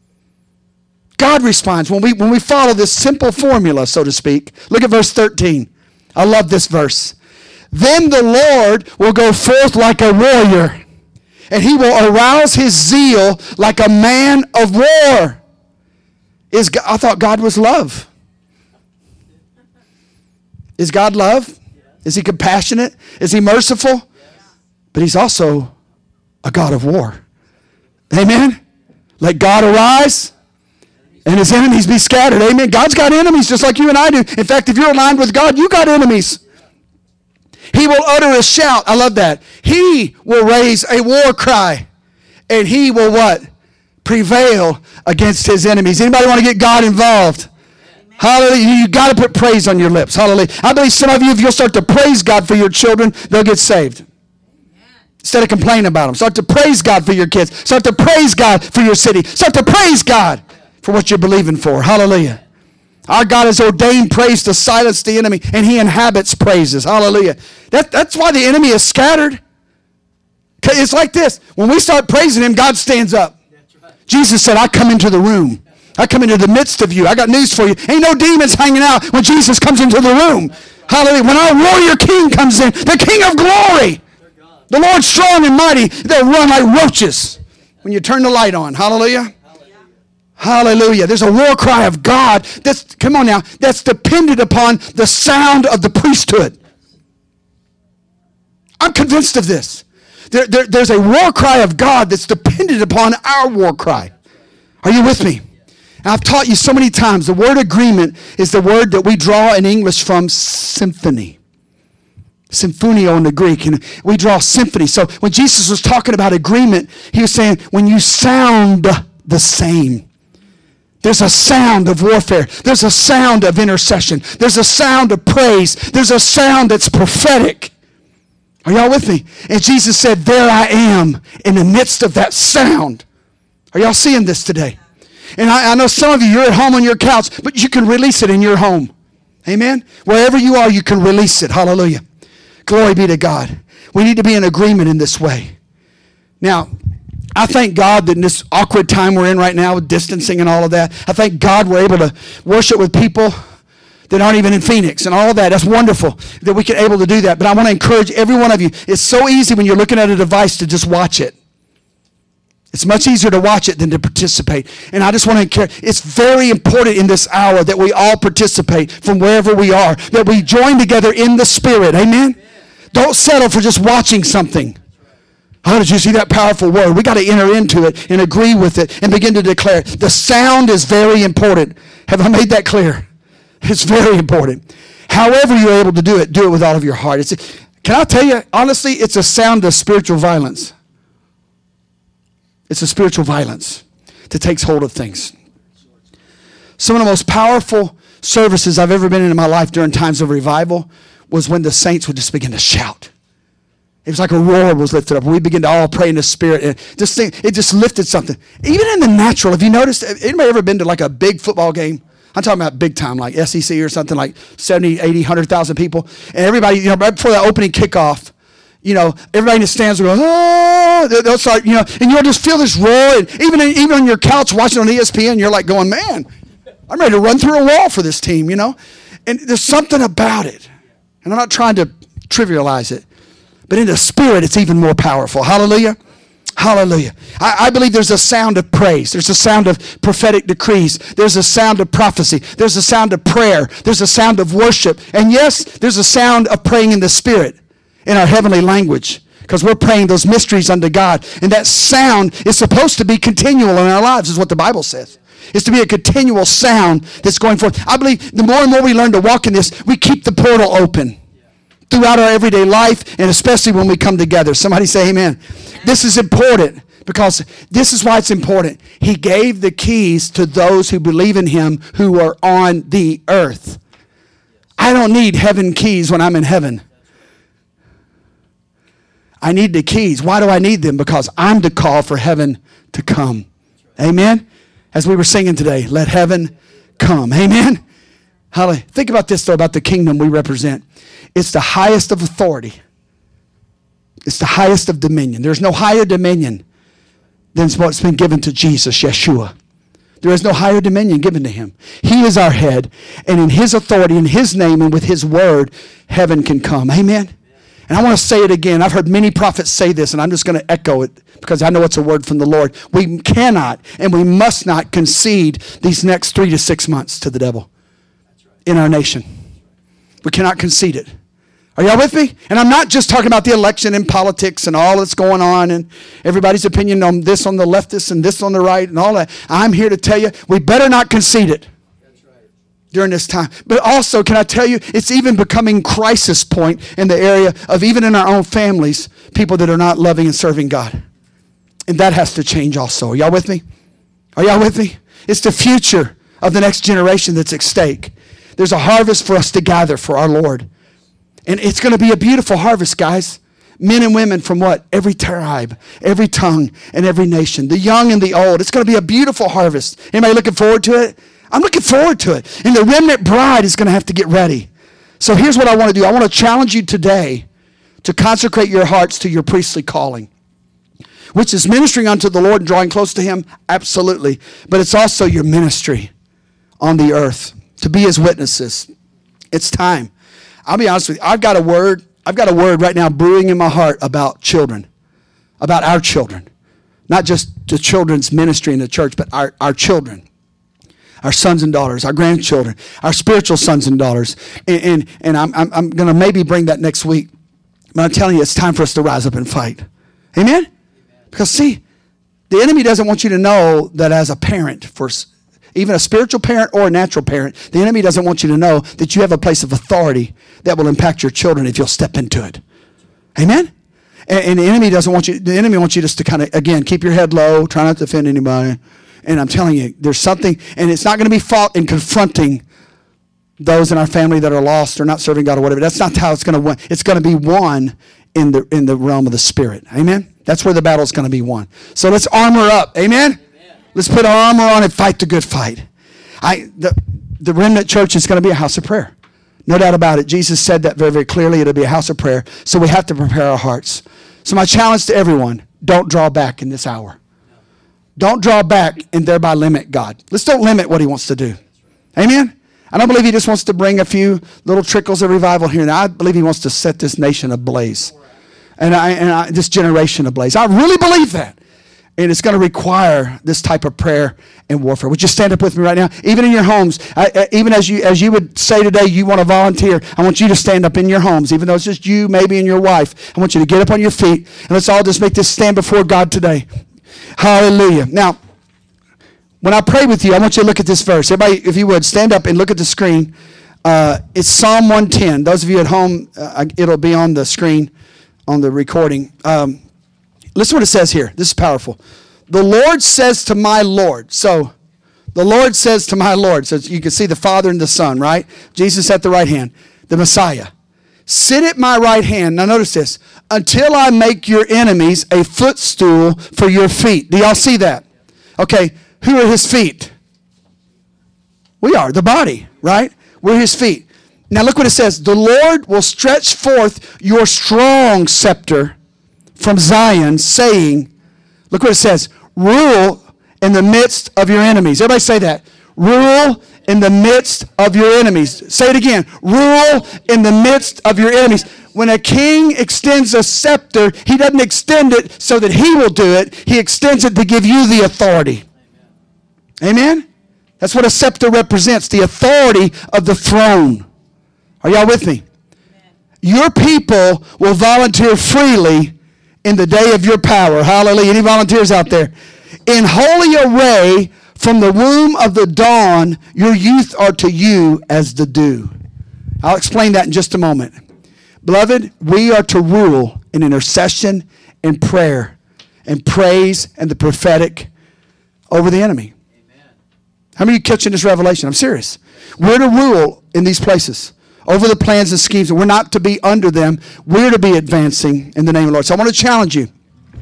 God responds when we follow this simple formula, so to speak. Look at verse 13. I love this verse. Then the Lord will go forth like a warrior, and he will arouse his zeal like a man of war. I thought God was love. Is God love? Is he compassionate? Is he merciful? But he's also a God of war. Amen? Let God arise and his enemies be scattered. Amen? God's got enemies just like you and I do. In fact, if you're aligned with God, you got enemies. He will utter a shout. I love that. He will raise a war cry. And he will what? Prevail against his enemies. Anybody want to get God involved? Amen. Hallelujah. You got to put praise on your lips. Hallelujah. I believe some of you, if you'll start to praise God for your children, they'll get saved. Instead of complaining about them. Start to praise God for your kids. Start to praise God for your city. Start to praise God for what you're believing for. Hallelujah. Our God has ordained praise to silence the enemy, and he inhabits praises. Hallelujah. That's why the enemy is scattered. It's like this. When we start praising him, God stands up. Jesus said, I come into the room. I come into the midst of you. I got news for you. Ain't no demons hanging out when Jesus comes into the room. Hallelujah. When our warrior king comes in, the King of glory, the Lord strong and mighty, they'll run like roaches when you turn the light on. Hallelujah. Hallelujah. There's a war cry of God that's dependent upon the sound of the priesthood. I'm convinced of this. There's a war cry of God that's dependent upon our war cry. Are you with me? And I've taught you so many times, the word agreement is the word that we draw in English from symphony. Symphonio in the Greek, and we draw symphony. So when Jesus was talking about agreement, he was saying when you sound the same. There's a sound of warfare. There's a sound of intercession. There's a sound of praise. There's a sound that's prophetic. Are y'all with me? And Jesus said, there I am in the midst of that sound. Are y'all seeing this today? And I know some of you, you're at home on your couch, but you can release it in your home. Amen? Wherever you are, you can release it. Hallelujah. Glory be to God. We need to be in agreement in this way. Now, I thank God that in this awkward time we're in right now with distancing and all of that, I thank God we're able to worship with people that aren't even in Phoenix and all of that. That's wonderful that we can able to do that. But I want to encourage every one of you. It's so easy when you're looking at a device to just watch it. It's much easier to watch it than to participate. And I just want to encourage, it's very important in this hour that we all participate from wherever we are, that we join together in the Spirit. Amen? Don't settle for just watching something. Oh, did you see that powerful word? We got to enter into it and agree with it and begin to declare it. The sound is very important. Have I made that clear? It's very important. However you're able to do it with all of your heart. Can I tell you, honestly, it's a sound of spiritual violence. It's a spiritual violence that takes hold of things. Some of the most powerful services I've ever been in my life during times of revival was when the saints would just begin to shout. It was like a roar was lifted up. We began to all pray in the Spirit. And it just lifted something. Even in the natural, have you noticed, anybody ever been to like a big football game? I'm talking about big time, like SEC or something, like 70, 80, 100,000 people. And everybody, right before that opening kickoff, everybody in the stands will go, oh, they'll start, and you'll just feel this roar. And even on your couch watching on ESPN, you're like going, man, I'm ready to run through a wall for this team, And there's something about it. And I'm not trying to trivialize it. But in the Spirit, it's even more powerful. Hallelujah. Hallelujah. I believe there's a sound of praise. There's a sound of prophetic decrees. There's a sound of prophecy. There's a sound of prayer. There's a sound of worship. And yes, there's a sound of praying in the Spirit in our heavenly language because we're praying those mysteries unto God. And that sound is supposed to be continual in our lives is what the Bible says. It's to be a continual sound that's going forth. I believe the more and more we learn to walk in this, we keep the portal open throughout our everyday life, and especially when we come together. Somebody say amen. This is important because this is why it's important. He gave the keys to those who believe in him who are on the earth. I don't need heaven keys when I'm in heaven. I need the keys. Why do I need them? Because I'm to call for heaven to come. Amen? As we were singing today, let heaven come. Amen? Hallelujah. Think about this, though, about the kingdom we represent. It's the highest of authority. It's the highest of dominion. There's no higher dominion than what's been given to Jesus, Yeshua. There is no higher dominion given to him. He is our head, and in his authority, in his name, and with his word, heaven can come. Amen? And I want to say it again. I've heard many prophets say this, and I'm just going to echo it because I know it's a word from the Lord. We cannot and we must not concede these next 3 to 6 months to the devil in our nation. We cannot concede it. Are y'all with me? And I'm not just talking about the election and politics and all that's going on and everybody's opinion on this on the leftist and this on the right and all that. I'm here to tell you, we better not concede it during this time. But also, can I tell you, it's even becoming crisis point in the area of even in our own families, people that are not loving and serving God. And that has to change also. Are y'all with me? Are y'all with me? It's the future of the next generation that's at stake. There's a harvest for us to gather for our Lord. And it's going to be a beautiful harvest, guys. Men and women from what? Every tribe, every tongue, and every nation. The young and the old. It's going to be a beautiful harvest. Anybody looking forward to it? I'm looking forward to it. And the remnant bride is going to have to get ready. So here's what I want to do. I want to challenge you today to consecrate your hearts to your priestly calling, which is ministering unto the Lord and drawing close to him. Absolutely. But it's also your ministry on the earth to be his witnesses. It's time. I'll be honest with you. I've got a word right now brewing in my heart about children, about our children. Not just the children's ministry in the church, but our children, our sons and daughters, our grandchildren, our spiritual sons and daughters. And I'm going to maybe bring that next week. But I'm telling you, it's time for us to rise up and fight. Amen? Because see, the enemy doesn't want you to know that as a parent, for even a spiritual parent or a natural parent, the enemy doesn't want you to know that you have a place of authority that will impact your children if you'll step into it. Amen? And the enemy doesn't want you, the enemy wants you just to kind of, again, keep your head low, try not to offend anybody, And I'm telling you, there's something, and it's not going to be fought in confronting those in our family that are lost or not serving God or whatever. That's not how it's going to win. It's going to be won in the realm of the Spirit. Amen? That's where the battle is going to be won. So let's armor up. Amen? Let's put our armor on and fight the good fight. The remnant church is going to be a house of prayer. No doubt about it. Jesus said that very, very clearly. It'll be a house of prayer. So we have to prepare our hearts. So my challenge to everyone, don't draw back in this hour. Don't draw back and thereby limit God. Let's don't limit what he wants to do. Amen? I don't believe he just wants to bring a few little trickles of revival here. Now, I believe he wants to set this nation ablaze. And this generation ablaze. I really believe that. And it's going to require this type of prayer and warfare. Would you stand up with me right now? Even in your homes, even as you would say today, you want to volunteer, I want you to stand up in your homes, even though it's just you, maybe, and your wife. I want you to get up on your feet, and let's all just make this stand before God today. Hallelujah. Now, when I pray with you, I want you to look at this verse. Everybody, if you would, stand up and look at the screen. It's Psalm 110. Those of you at home, it'll be on the screen, on the recording. Listen what it says here. This is powerful. The Lord says to my Lord. So, the Lord says to my Lord. So you can see the Father and the Son, right? Jesus at the right hand. The Messiah. Sit at my right hand. Now notice this. Until I make your enemies a footstool for your feet. Do y'all see that? Okay. Who are his feet? We are. The body, right? We're his feet. Now look what it says. The Lord will stretch forth your strong scepter from Zion, saying, look what it says, rule in the midst of your enemies. Everybody say that. Rule in the midst of your enemies. Say it again. Rule in the midst of your enemies. When a king extends a scepter, he doesn't extend it so that he will do it. He extends it to give you the authority. Amen? That's what a scepter represents, the authority of the throne. Are y'all with me? Your people will volunteer freely in the day of your power. Hallelujah. Any volunteers out there? In holy array from the womb of the dawn, your youth are to you as the dew. I'll explain that in just a moment. Beloved, we are to rule in intercession and prayer and praise and the prophetic over the enemy. Amen. How many of you catching this revelation? I'm serious. We're to rule in these places over the plans and schemes. We're not to be under them. We're to be advancing in the name of the Lord. So I want to challenge you.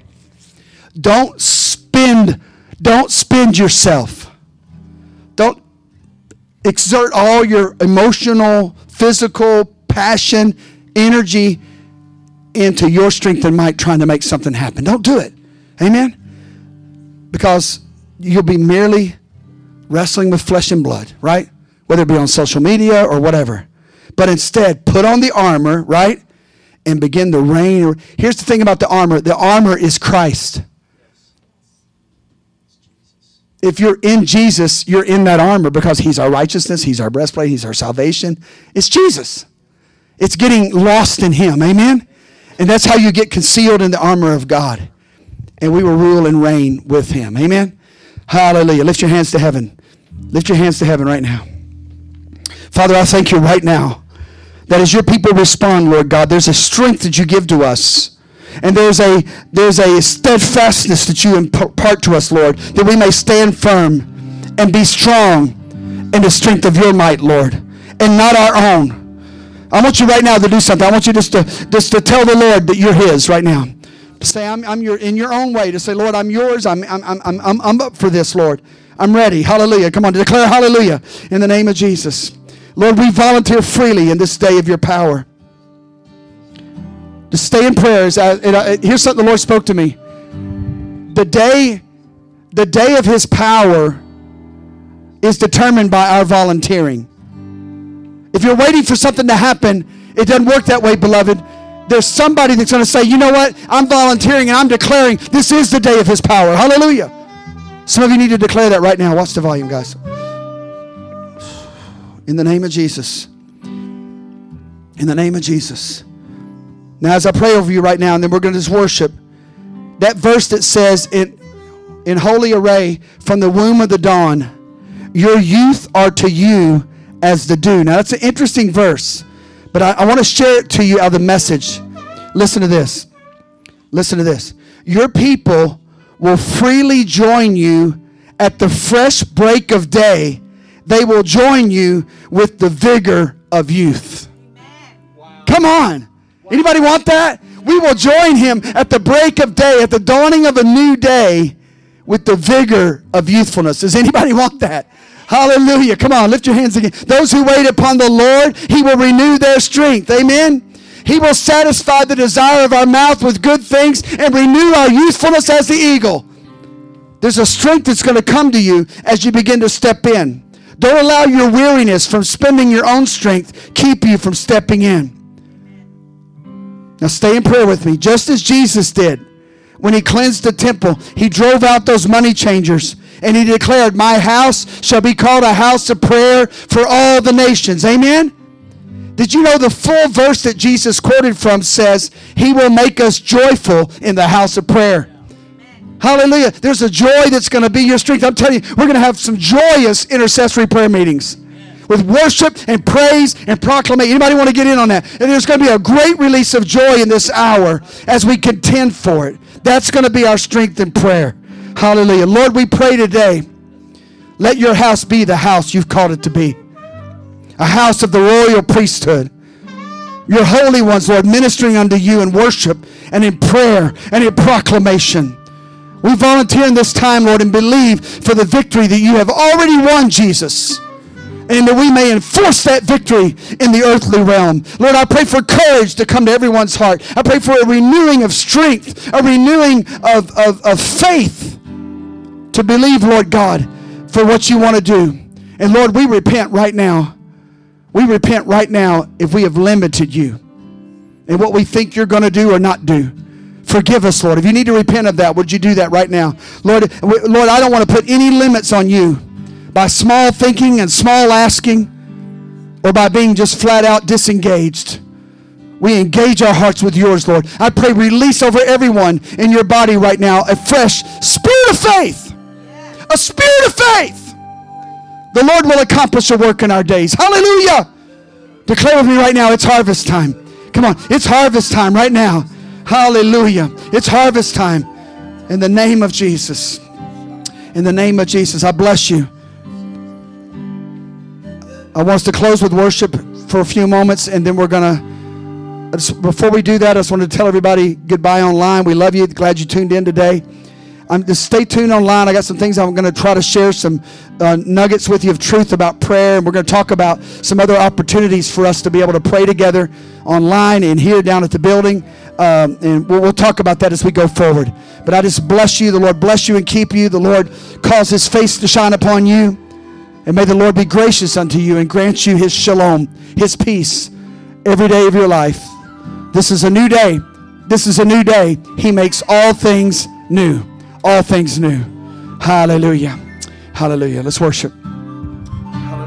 Don't spend yourself. Don't exert all your emotional, physical, passion, energy into your strength and might trying to make something happen. Don't do it. Amen? Because you'll be merely wrestling with flesh and blood, right? Whether it be on social media or whatever. But instead, put on the armor, right? And begin to reign. Here's the thing about the armor. The armor is Christ. If you're in Jesus, you're in that armor because he's our righteousness, he's our breastplate, he's our salvation. It's Jesus. It's getting lost in him. Amen? And that's how you get concealed in the armor of God. And we will rule and reign with him. Amen? Hallelujah. Lift your hands to heaven. Lift your hands to heaven right now. Father, I thank you right now that as your people respond, Lord God, there's a strength that you give to us. And there's a steadfastness that you impart to us, Lord, that we may stand firm and be strong in the strength of your might, Lord, and not our own. I want you right now to do something. I want you just to tell the Lord that you're his right now. To say, I'm your, in your own way. To say, Lord, I'm yours. I'm up for this, Lord. I'm ready. Hallelujah. Come on, to declare hallelujah in the name of Jesus. Lord, we volunteer freely in this day of your power. To stay in prayers. Here's something the Lord spoke to me. The day of his power is determined by our volunteering. If you're waiting for something to happen, it doesn't work that way, beloved. There's somebody that's going to say, you know what? I'm volunteering and I'm declaring this is the day of his power. Hallelujah. Some of you need to declare that right now. Watch the volume, guys. In the name of Jesus. In the name of Jesus. Now, as I pray over you right now, and then we're going to just worship, that verse that says, in holy array from the womb of the dawn, your youth are to you as the dew. Now, that's an interesting verse, but I want to share it to you out of the Message. Listen to this. Listen to this. Your people will freely join you at the fresh break of day, they will join you with the vigor of youth. Come on. Anybody want that? We will join him at the break of day, at the dawning of a new day, with the vigor of youthfulness. Does anybody want that? Hallelujah. Come on, lift your hands again. Those who wait upon the Lord, he will renew their strength. Amen. He will satisfy the desire of our mouth with good things and renew our youthfulness as the eagle. There's a strength that's going to come to you as you begin to step in. Don't allow your weariness from spending your own strength keep you from stepping in. Now stay in prayer with me. Just as Jesus did when he cleansed the temple, he drove out those money changers and he declared, my house shall be called a house of prayer for all the nations. Amen? Did you know the full verse that Jesus quoted from says, he will make us joyful in the house of prayer. Hallelujah. There's a joy that's going to be your strength. I'm telling you, we're going to have some joyous intercessory prayer meetings with worship and praise and proclamation. Anybody want to get in on that? And there's going to be a great release of joy in this hour as we contend for it. That's going to be our strength in prayer. Hallelujah. Lord, we pray today, let your house be the house you've called it to be. A house of the royal priesthood. Your holy ones, Lord, ministering unto you in worship and in prayer and in proclamation. We volunteer in this time, Lord, and believe for the victory that you have already won, Jesus. And that we may enforce that victory in the earthly realm. Lord, I pray for courage to come to everyone's heart. I pray for a renewing of strength, a renewing of faith to believe, Lord God, for what you want to do. And Lord, we repent right now. We repent right now if we have limited you in what we think you're going to do or not do. Forgive us, Lord. If you need to repent of that, would you do that right now? Lord, I don't want to put any limits on you by small thinking and small asking or by being just flat out disengaged. We engage our hearts with yours, Lord. I pray release over everyone in your body right now a fresh spirit of faith. A spirit of faith. The Lord will accomplish a work in our days. Hallelujah. Declare with me right now, it's harvest time. Come on, it's harvest time right now. Hallelujah. It's harvest time. In the name of Jesus. In the name of Jesus, I bless you. I want us to close with worship for a few moments, and then we're going to, before we do that, I just want to tell everybody goodbye online. We love you. Glad you tuned in today. Just stay tuned online. I got some things I'm going to try to share, some nuggets with you of truth about prayer, and we're going to talk about some other opportunities for us to be able to pray together online and here down at the building, and we'll talk about that as we go forward. But I just bless you. The Lord bless you and keep you. The Lord cause his face to shine upon you, and may the Lord be gracious unto you and grant you his shalom, his peace, every day of your life. This is a new day. This is a new day. He makes all things new. All things new. Hallelujah. Hallelujah. Let's worship.